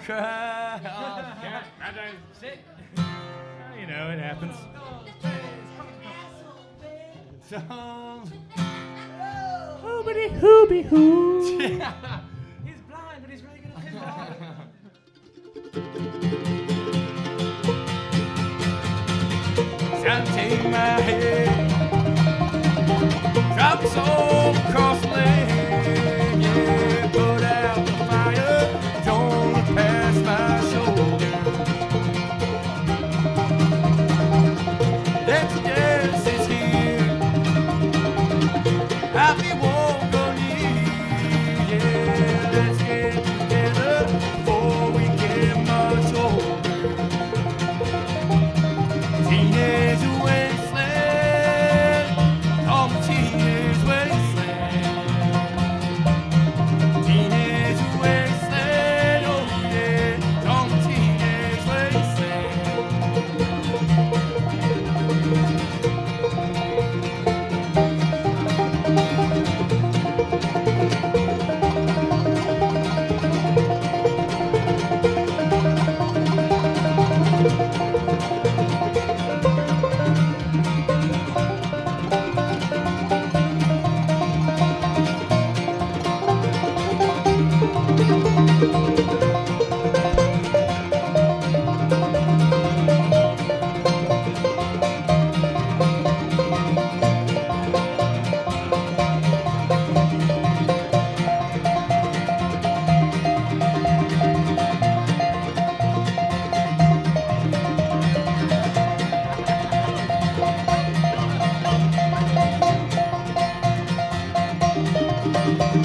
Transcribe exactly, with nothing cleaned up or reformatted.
cry. Oh, can't imagine. Sit. You know, it happens. So, hoobity hooby hoo. He's blind, but he's really good at pinball. So take my head, drop us all across the lane. Yeah, put out the fire, don't look past my shoulder. Let's dance is here. Happy walk on you. Yeah, let's get together before we get much older. Teenage wasteland, oh my teenage wasteland. Teenage wasteland, oh yeah, oh my teenage wasteland. Thank you.